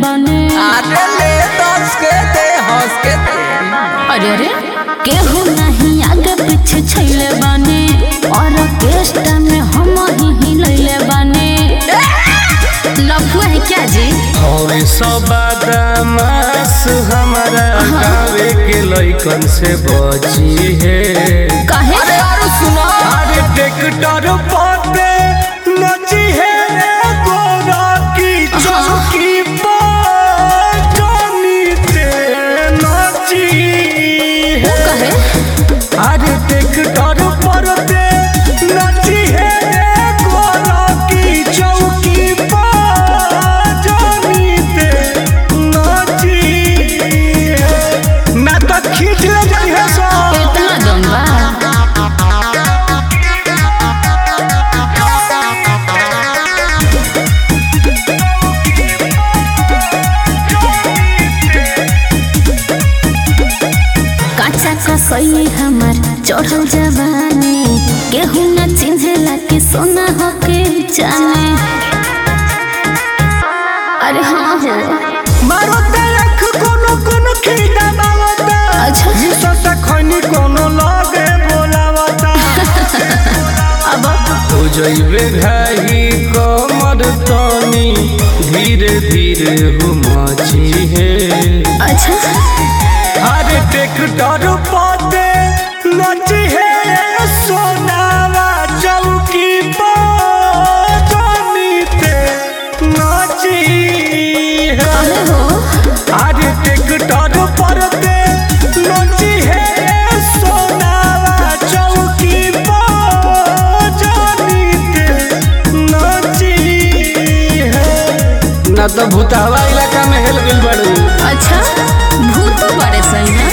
बाने। अरे ले दस के दे हंस के दे। अरे अरे केहू नहीं आगे पीछे छैले बाने और ऑर्केस्ट्रा में हम ही लैले बाने। लफुआ है क्या जी? और सब बदमाश हमारा गावे के लइकन से बची है। काहे? अरे यार सुनो। अरे ट्रैक्टर पे नची है गोरा की चौकी पर जानी ते नची है। कहे? अरे ट्रैक्टर पर ते नची है गोरा की चौकी पर जानी ते नची है। ना तो खींच ले जाई है सो। इतना दम बा? कसई हमार चढ़ल जवानी केहू न चिन्हेला कि सोना हो के जाने। अरे हाँ हो मारो देख कोनो कोनो खीदा बावता। अच्छा सता खनी कोनो लागे बोलावता। अब हो जइबे घाही कमर तनी धीरे धीरे हो मची है। अच्छा अरे ट्रैक्टर पाते नची है सोनावा चौकी पर जानी ते नची है। अरे हो अरे ट्रैक्टर पाते नची है सोनावा चौकी पर जानी ते नची है। ना तो भूतावा इलाका में हेल गइल बाड़ू। अच्छा भूत तो बड़े सही ना।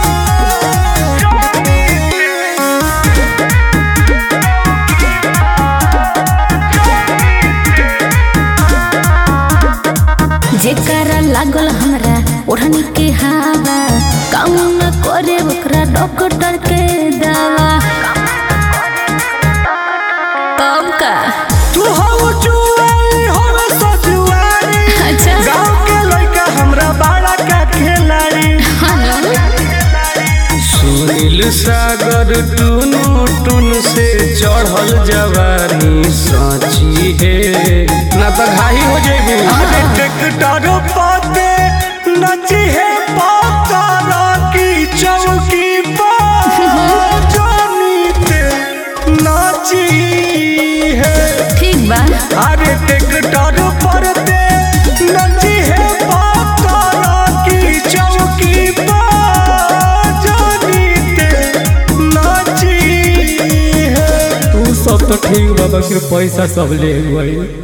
जेकरा लागल हमरा ओढ़नी के हवा काम न करे ओकरा डॉक्टर के दवा। तब का तू हो जुआरी हो सजुआरी। अच्छा गांव के लइका हमरा बड़ा का खिलाड़ी। हाँ ना? सुनील सागर टुनु टुन से चढ़ल जवानी साची है। ना तो घाही हो जेबू। अरे ट्रैक्टर पाते नची है पाता की चौकी पर जानी ते नाची है। ठीक बा। अरे ट्रैक्टर पर ते नची है पाता की चौकी पर जानी ते नाची है। तू सब तो ठीक बाबा के पैसा सब ले गई।